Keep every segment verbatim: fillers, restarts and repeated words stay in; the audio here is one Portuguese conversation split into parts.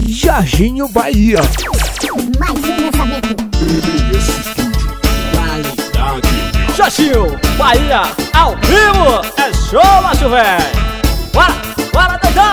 Jorginho Bahia. Mais um lançamento. Qualidade. Jorginho Bahia ao vivo. É show, macho velho. Bora, bora, doidão.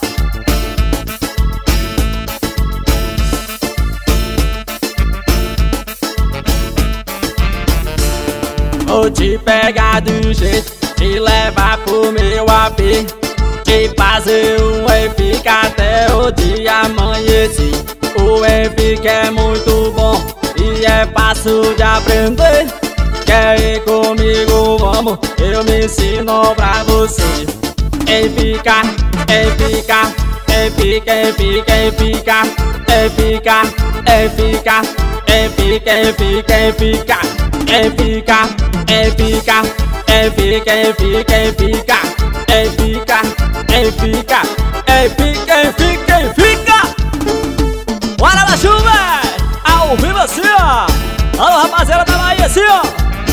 Vou te pegar do jeito, te levar pro meu A P, te fazer um F até o dia amanhecer. O F é muito bom e é fácil de aprender. Quer ir comigo? Vamos, eu me ensino pra você. Fica, fica, fica, fica, fica, fica, fica, fica, fica, fica. É fica, é fica, é fica, é fica, é fica, é fica, é fica, é fica, é fica, é fica. Bora na chuva, ao vivo assim, ó. Alô, rapaziada da Bahia, assim, ó.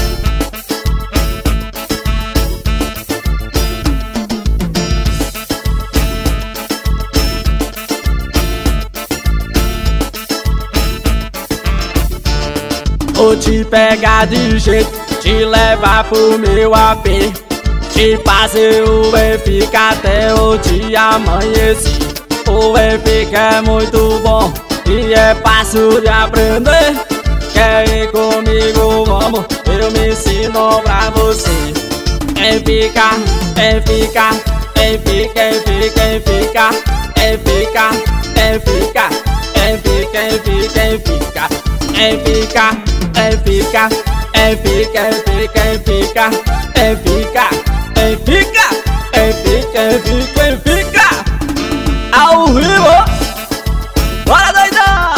Vou te pegar de jeito, te levar pro meu A P, te fazer o F até o dia amanhecer. O F é muito bom e é fácil de aprender. Quer ir comigo? Vamos, eu me ensino pra você. É fica, é fica, é fica, é fica, é fica, é fica, é fica, é fica, é fica, é fica, é fica. É fica, é fica, é fica, é fica, é fica, é fica, é fica, é fica, é fica. Ao vivo, bora doidão!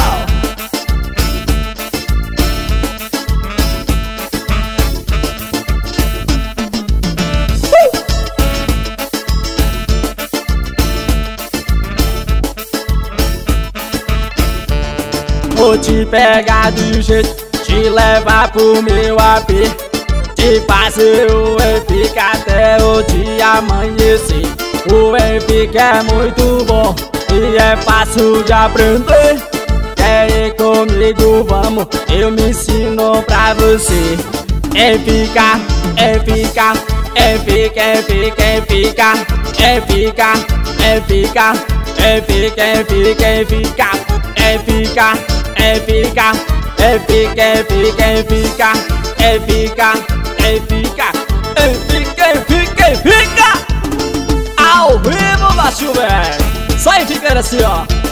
Uh! Vou te pegar do jeito, te levar pro meu A P, te fazer o F até o dia amanhecer. O F é muito bom e é fácil de aprender. Quer ir comigo? Vamos, eu me ensino pra você. É fica, é fica, é fica, é fica, é fica, é fica, é fica, é fica, é fica, é fica, é fica, é fica. É fica, é fica, é fica, é fica, é fica, é fica, é fica, é fica. Ao vivo, macho velho. Só aí fica assim, ó.